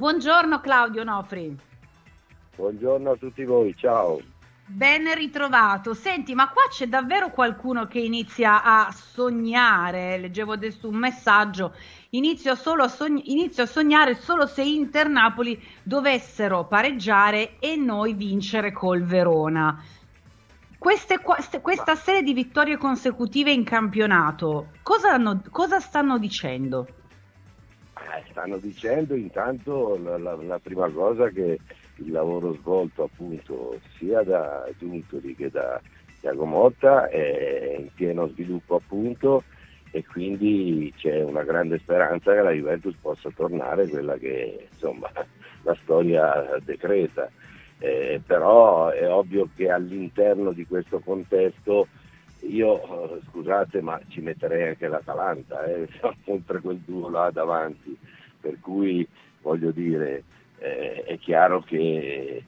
Buongiorno Claudio Nofri. Buongiorno a tutti voi, ciao. Ben ritrovato. Senti, ma qua c'è davvero qualcuno che inizia a sognare? Leggevo adesso un messaggio. Inizio a sognare solo se Inter Napoli dovessero pareggiare e noi vincere col Verona. Questa serie di vittorie consecutive in campionato, cosa stanno dicendo? Stanno dicendo intanto la prima cosa che il lavoro svolto appunto sia da Giuntoli che da Thiago Motta è in pieno sviluppo appunto, e quindi c'è una grande speranza che la Juventus possa tornare quella che insomma la storia decreta. Però è ovvio che all'interno di questo contesto io, scusate, ma ci metterei anche l'Atalanta, oltre quel duo là davanti, per cui voglio dire, è chiaro che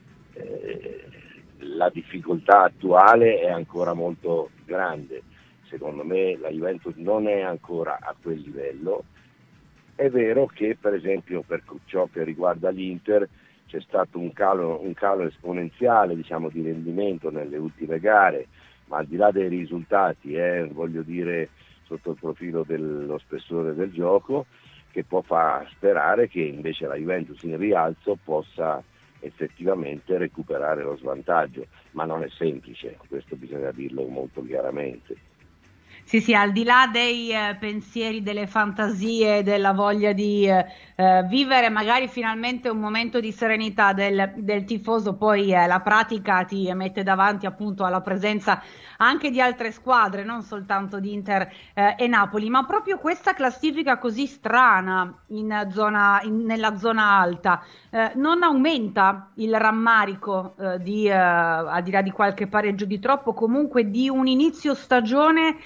la difficoltà attuale è ancora molto grande. Secondo me la Juventus non è ancora a quel livello. È vero che per esempio per ciò che riguarda l'Inter c'è stato un calo esponenziale, diciamo, di rendimento nelle ultime gare, ma al di là dei risultati, voglio dire, sotto il profilo dello spessore del gioco, che può far sperare che invece la Juventus in rialzo possa effettivamente recuperare lo svantaggio, ma non è semplice, questo bisogna dirlo molto chiaramente. Sì, sì, al di là dei pensieri, delle fantasie, della voglia di vivere magari finalmente un momento di serenità del tifoso, poi la pratica ti mette davanti appunto alla presenza anche di altre squadre, non soltanto di Inter e Napoli, ma proprio questa classifica così strana nella zona alta non aumenta il rammarico al di là di qualche pareggio di troppo, comunque di un inizio stagione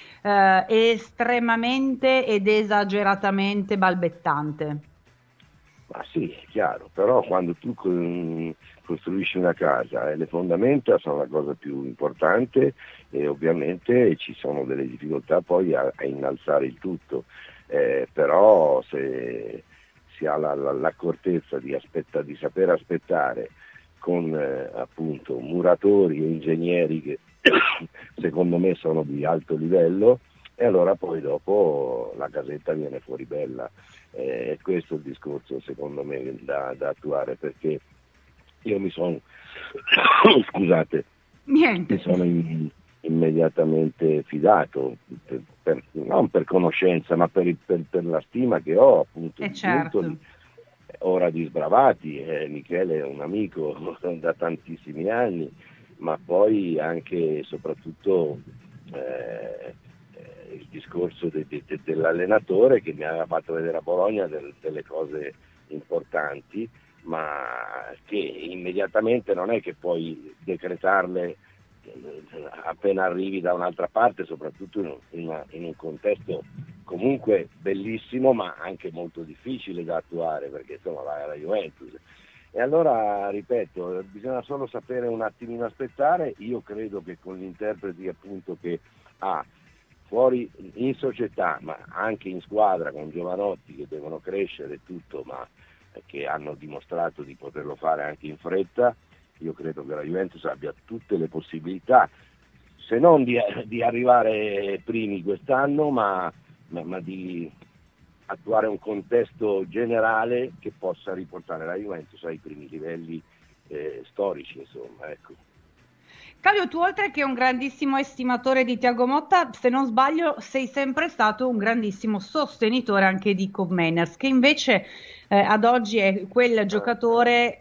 estremamente ed esageratamente balbettante. Ma sì, è chiaro, però quando tu costruisci una casa, le fondamenta sono la cosa più importante e ovviamente ci sono delle difficoltà poi a innalzare il tutto, però se si ha l'accortezza di saper aspettare con appunto muratori e ingegneri che secondo me sono di alto livello, e allora poi dopo la casetta viene fuori bella. Questo è il discorso secondo me da attuare, perché io mi sono scusate, Niente. mi sono immediatamente fidato, non per conoscenza ma per la stima che ho appunto di Certo. Giuntoli, ora di sbravati. Michele è un amico da tantissimi anni, ma poi anche e soprattutto il discorso dell'allenatore che mi aveva fatto vedere a Bologna delle cose importanti, ma che immediatamente non è che puoi decretarle appena arrivi da un'altra parte, soprattutto in un contesto comunque bellissimo ma anche molto difficile da attuare, perché insomma la Juventus. E allora, ripeto, bisogna solo sapere un attimino aspettare. Io credo che con gli interpreti appunto che ha fuori in società, ma anche in squadra, con giovanotti che devono crescere e tutto, ma che hanno dimostrato di poterlo fare anche in fretta, io credo che la Juventus abbia tutte le possibilità, se non di arrivare primi quest'anno, ma di attuare un contesto generale che possa riportare la Juventus ai primi livelli storici, insomma, ecco. Claudio, tu oltre che un grandissimo estimatore di Thiago Motta, se non sbaglio, sei sempre stato un grandissimo sostenitore anche di Kob Meiners, che invece ad oggi è quel giocatore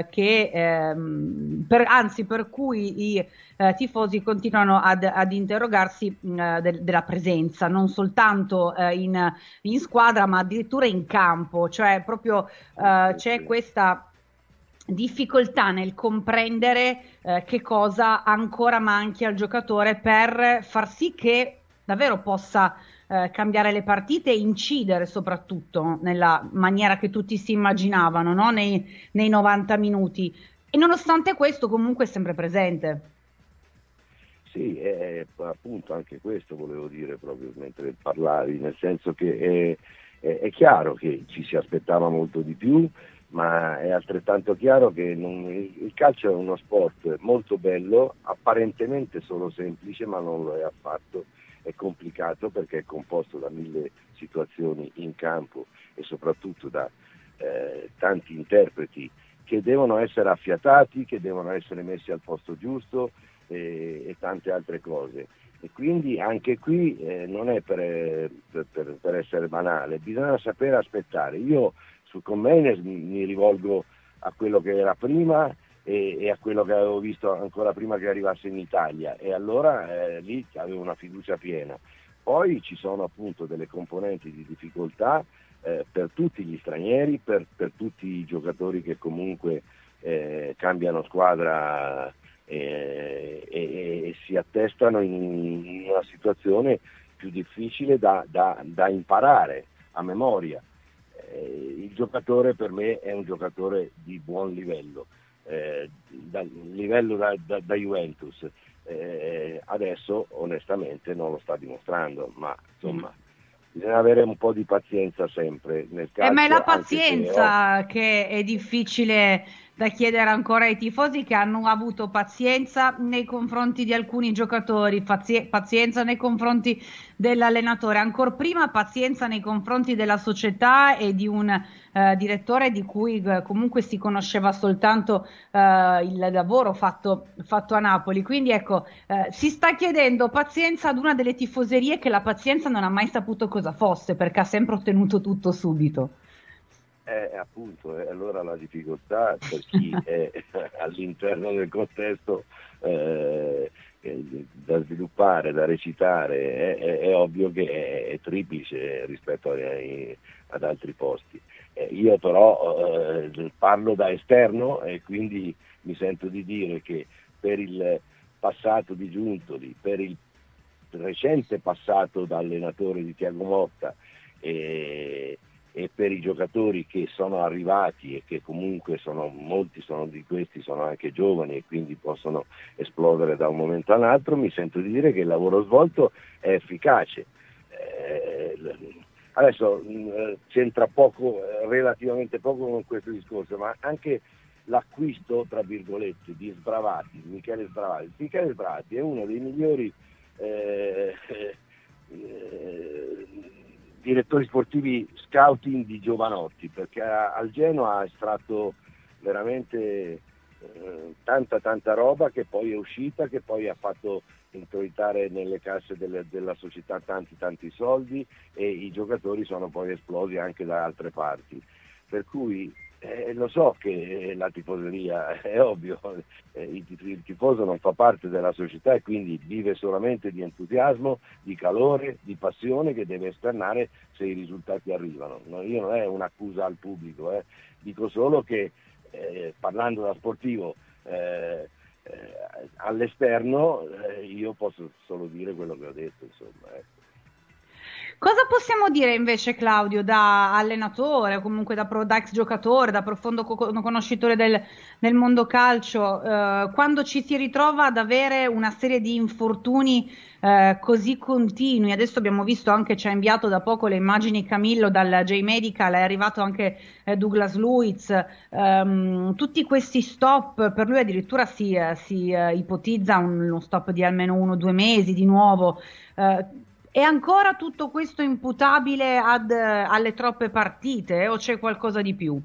anzi per cui i tifosi continuano ad interrogarsi della presenza, non soltanto in squadra, ma addirittura in campo, cioè proprio c'è questa difficoltà nel comprendere che cosa ancora manchi al giocatore per far sì che davvero possa cambiare le partite e incidere soprattutto nella maniera che tutti si immaginavano, no? Nei 90 minuti. E nonostante questo comunque è sempre presente. Sì, appunto anche questo volevo dire proprio mentre parlavi, nel senso che è chiaro che ci si aspettava molto di più, ma è altrettanto chiaro che il calcio è uno sport molto bello, apparentemente solo semplice, ma non lo è affatto, è complicato perché è composto da 1000 situazioni in campo e soprattutto da tanti interpreti che devono essere affiatati, che devono essere messi al posto giusto e tante altre cose. E quindi anche qui non è per essere banale, bisogna sapere aspettare. Io su Commenes mi rivolgo a quello che era prima e a quello che avevo visto ancora prima che arrivasse in Italia, e allora lì avevo una fiducia piena. Poi ci sono appunto delle componenti di difficoltà per tutti gli stranieri, per tutti i giocatori che comunque cambiano squadra e si attestano in una situazione più difficile da imparare a memoria. Il giocatore per me è un giocatore di buon livello, livello da Juventus. Adesso onestamente non lo sta dimostrando, ma insomma bisogna avere un po' di pazienza sempre nel calcio. Ma è la pazienza che è difficile da chiedere ancora ai tifosi, che hanno avuto pazienza nei confronti di alcuni giocatori, pazienza nei confronti dell'allenatore, ancor prima pazienza nei confronti della società e di un direttore di cui comunque si conosceva soltanto il lavoro fatto a Napoli. Quindi ecco, si sta chiedendo pazienza ad una delle tifoserie che la pazienza non ha mai saputo cosa fosse, perché ha sempre ottenuto tutto subito. Appunto, allora la difficoltà per chi è all'interno del contesto da sviluppare, da recitare, è ovvio che è triplice rispetto ad altri posti. Io però parlo da esterno e quindi mi sento di dire che per il passato di Giuntoli, per il recente passato da allenatore di Thiago Motta e per i giocatori che sono arrivati e che comunque molti di questi sono anche giovani e quindi possono esplodere da un momento all'altro, mi sento di dire che il lavoro svolto è efficace. Adesso c'entra poco, relativamente poco con questo discorso, ma anche l'acquisto, tra virgolette, di Michele Sbravati è uno dei migliori direttori sportivi scouting di giovanotti, perché al Genoa ha estratto veramente tanta roba che poi è uscita, che poi ha fatto introitare nelle casse della società tanti soldi, e i giocatori sono poi esplosi anche da altre parti, per cui lo so che la tifoseria è ovvio, il tifoso non fa parte della società e quindi vive solamente di entusiasmo, di calore, di passione che deve esternare se i risultati arrivano. Io non è un'accusa al pubblico, dico solo che parlando da sportivo all'esterno io posso solo dire quello che ho detto, insomma. Cosa possiamo dire invece, Claudio, da allenatore o comunque da ex giocatore, da profondo conoscitore del mondo calcio, quando ci si ritrova ad avere una serie di infortuni così continui? Adesso abbiamo visto anche, ci ha inviato da poco le immagini Camillo dal J-Medical, è arrivato anche Douglas Luiz, tutti questi stop, per lui addirittura si ipotizza uno stop di almeno 1 o 2 mesi di nuovo. È ancora tutto questo imputabile alle troppe partite o c'è qualcosa di più?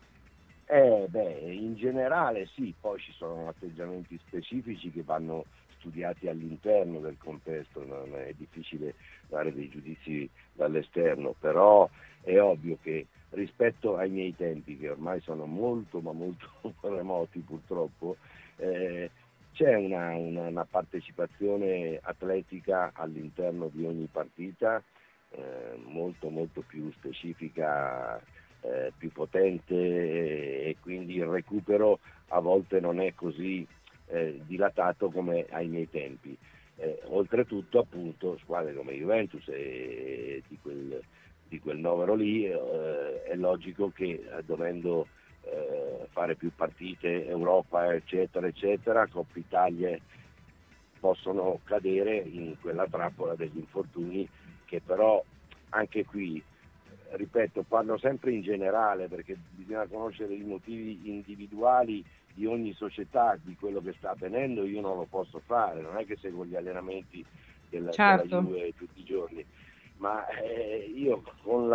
In generale sì, poi ci sono atteggiamenti specifici che vanno studiati all'interno del contesto, non è difficile dare dei giudizi dall'esterno, però è ovvio che rispetto ai miei tempi, che ormai sono molto remoti purtroppo, c'è una partecipazione atletica all'interno di ogni partita molto più specifica, più potente, e quindi il recupero a volte non è così dilatato come ai miei tempi. Oltretutto appunto squadre come Juventus e di quel novero lì è logico che dovendo fare più partite, Europa eccetera, Coppa Italia, possono cadere in quella trappola degli infortuni, che però anche qui ripeto, parlo sempre in generale perché bisogna conoscere i motivi individuali di ogni società, di quello che sta avvenendo. Io non lo posso fare, non è che seguo gli allenamenti della Certo. Juve tutti i giorni, ma io con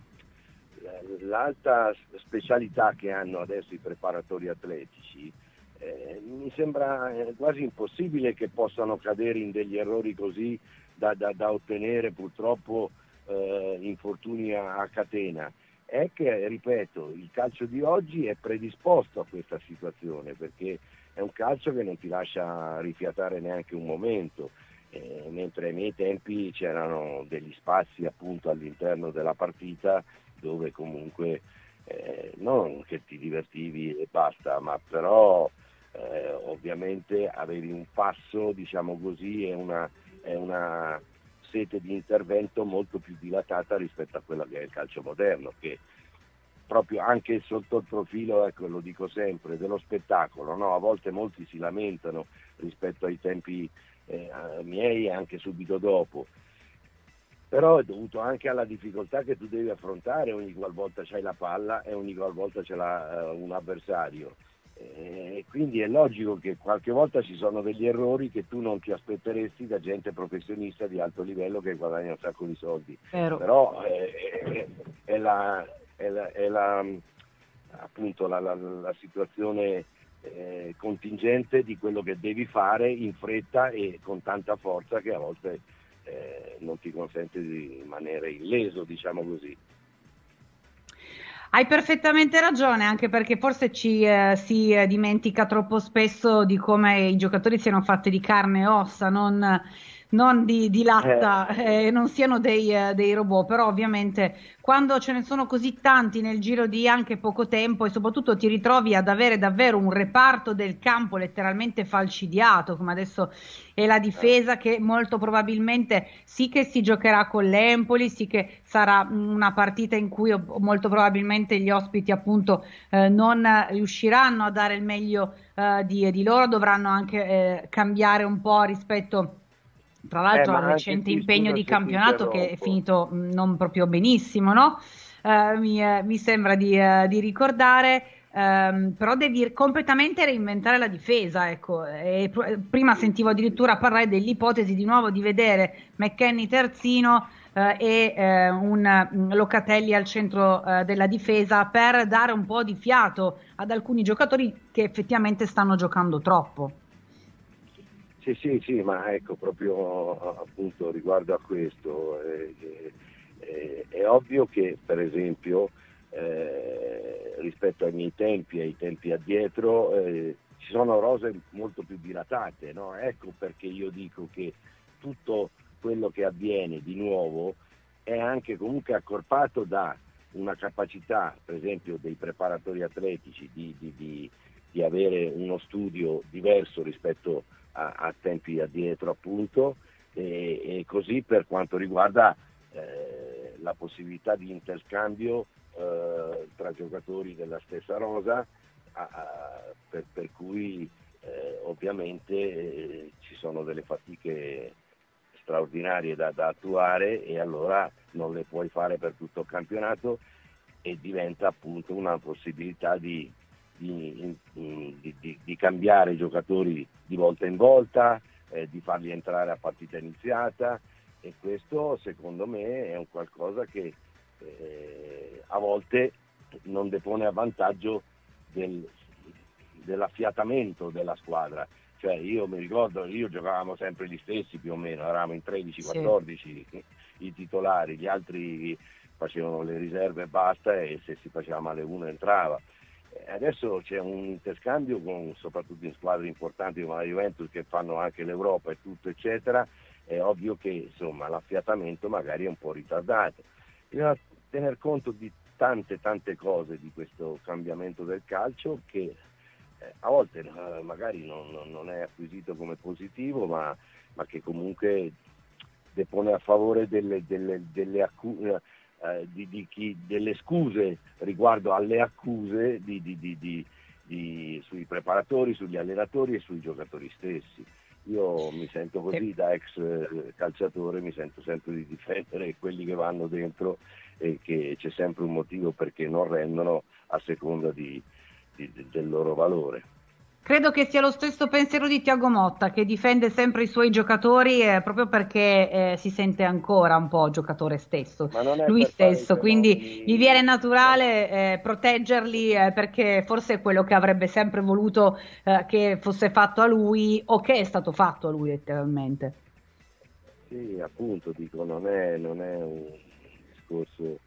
l'alta specialità che hanno adesso i preparatori atletici, mi sembra quasi impossibile che possano cadere in degli errori così da ottenere purtroppo infortuni a catena. È che, ripeto, il calcio di oggi è predisposto a questa situazione perché è un calcio che non ti lascia rifiatare neanche un momento, mentre ai miei tempi c'erano degli spazi appunto all'interno della partita dove comunque non che ti divertivi e basta, ma però ovviamente avevi un passo, diciamo così, e una sete di intervento molto più dilatata rispetto a quello che è il calcio moderno, che proprio anche sotto il profilo, ecco, lo dico sempre, dello spettacolo, no? A volte molti si lamentano rispetto ai tempi miei e anche subito dopo, però è dovuto anche alla difficoltà che tu devi affrontare ogni qualvolta c'hai la palla e ogni qualvolta c'è un avversario. Quindi è logico che qualche volta ci sono degli errori che tu non ti aspetteresti da gente professionista di alto livello che guadagna un sacco di soldi. Vero. Però appunto la situazione contingente di quello che devi fare in fretta e con tanta forza che a volte non ti consente di rimanere illeso, diciamo così. Hai perfettamente ragione, anche perché forse si dimentica troppo spesso di come i giocatori siano fatti di carne e ossa, non di latta, non siano dei robot, però ovviamente quando ce ne sono così tanti nel giro di anche poco tempo e soprattutto ti ritrovi ad avere davvero un reparto del campo letteralmente falcidiato, come adesso è la difesa, che molto probabilmente sì che si giocherà con l'Empoli, sì che sarà una partita in cui molto probabilmente gli ospiti appunto non riusciranno a dare il meglio di loro, dovranno anche cambiare un po' rispetto tra l'altro Ma al anche recente qui, impegno scusa di se ti campionato che è interrompo. finito non proprio benissimo, no? Mi sembra di ricordare, però devi completamente reinventare la difesa, ecco. Prima Sì, sentivo sì, sì. addirittura parlare dell'ipotesi di nuovo di vedere McKennie terzino e un Locatelli al centro della difesa per dare un po' di fiato ad alcuni giocatori che effettivamente stanno giocando troppo. Sì, sì, sì, ma ecco, proprio appunto riguardo a questo, è ovvio che per esempio rispetto ai miei tempi, ai tempi addietro, ci sono rose molto più dilatate, no? Ecco perché io dico che tutto quello che avviene di nuovo è anche comunque accorpato da una capacità, per esempio, dei preparatori atletici di avere uno studio diverso rispetto a tempi addietro appunto, e così per quanto riguarda la possibilità di interscambio tra giocatori della stessa rosa, per cui ovviamente ci sono delle fatiche straordinarie da attuare e allora non le puoi fare per tutto il campionato e diventa appunto una possibilità di cambiare i giocatori di volta in volta, di farli entrare a partita iniziata, e questo secondo me è un qualcosa che a volte non depone a vantaggio dell'affiatamento della squadra. Cioè io mi ricordo, io giocavamo sempre gli stessi più o meno, eravamo in Sì. 13-14 i titolari, gli altri facevano le riserve e basta, e se si faceva male uno entrava. Adesso c'è un interscambio soprattutto in squadre importanti come la Juventus, che fanno anche l'Europa e tutto eccetera. È ovvio che insomma l'affiatamento magari è un po' ritardato. Bisogna tener conto di tante cose di questo cambiamento del calcio che a volte magari non è acquisito come positivo, ma che comunque depone a favore delle scuse riguardo alle accuse sui preparatori, sugli allenatori e sui giocatori stessi. io mi sento così, da ex calciatore mi sento sempre di difendere quelli che vanno dentro e che c'è sempre un motivo perché non rendono a seconda del loro valore. Credo che sia lo stesso pensiero di Thiago Motta, che difende sempre i suoi giocatori proprio perché si sente ancora un po' giocatore stesso, Ma non è lui per fare i stesso, quindi gli viene fenomeni, naturale proteggerli perché forse è quello che avrebbe sempre voluto che fosse fatto a lui o che è stato fatto a lui letteralmente. sì, appunto, dico, non è un discorso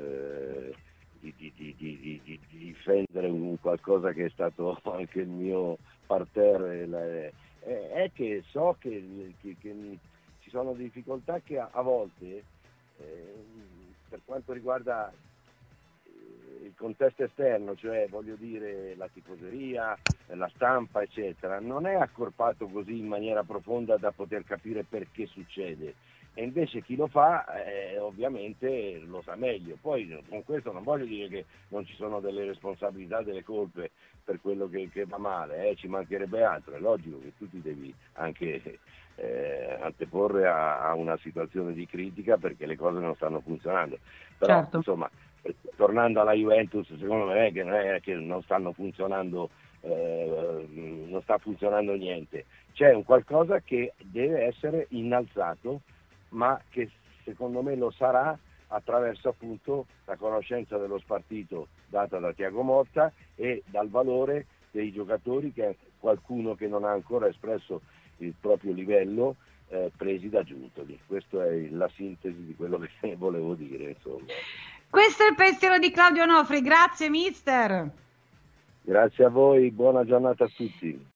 di difendere un qualcosa che è stato anche il mio parterre, è che so che ci sono difficoltà che a volte, per quanto riguarda il contesto esterno, cioè voglio dire la tifoseria, la stampa, eccetera, non è accorpato così in maniera profonda da poter capire perché succede. E invece chi lo fa ovviamente lo sa meglio. Poi con questo non voglio dire che non ci sono delle responsabilità, delle colpe per quello che va male, ci mancherebbe altro. È logico che tu ti devi anche anteporre a una situazione di critica perché le cose non stanno funzionando. Però Certo. insomma, tornando alla Juventus, secondo me non è che non stanno funzionando, non sta funzionando niente. C'è un qualcosa che deve essere innalzato, ma che secondo me lo sarà attraverso appunto la conoscenza dello spartito data da Thiago Motta e dal valore dei giocatori, che è qualcuno che non ha ancora espresso il proprio livello, presi da Giuntoli. Questa è la sintesi di quello che volevo dire, insomma. Questo è il pensiero di Claudio Nofri, grazie mister. Grazie a voi, buona giornata a tutti.